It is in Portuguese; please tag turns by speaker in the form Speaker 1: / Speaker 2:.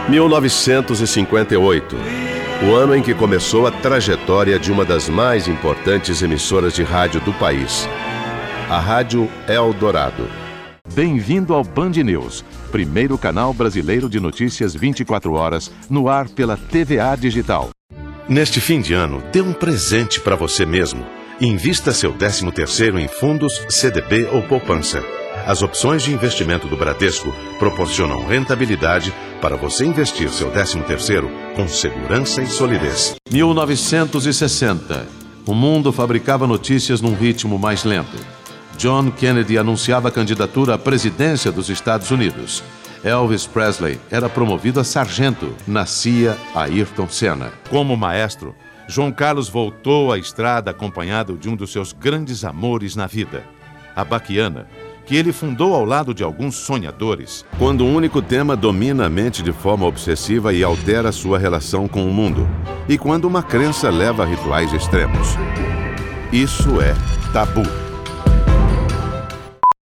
Speaker 1: 1958, o ano em que começou a trajetória de uma das mais importantes emissoras de rádio do país, a Rádio Eldorado.
Speaker 2: Bem-vindo ao Band News, primeiro canal brasileiro de notícias 24 horas, no ar pela TVA Digital.
Speaker 1: Neste fim de ano, dê um presente para você mesmo. Invista seu 13º em fundos, CDB ou poupança. As opções de investimento do Bradesco proporcionam rentabilidade para você investir seu 13º com segurança e solidez.
Speaker 2: 1960. O mundo fabricava notícias num ritmo mais lento. John Kennedy anunciava a candidatura à presidência dos Estados Unidos. Elvis Presley era promovido a sargento. Nascia Ayrton Senna. Como maestro, João Carlos voltou à estrada acompanhado de um dos seus grandes amores na vida, a Baquiana, que ele fundou ao lado de alguns sonhadores.
Speaker 1: Quando um único tema domina a mente de forma obsessiva e altera sua relação com o mundo. E quando uma crença leva a rituais extremos. Isso é tabu.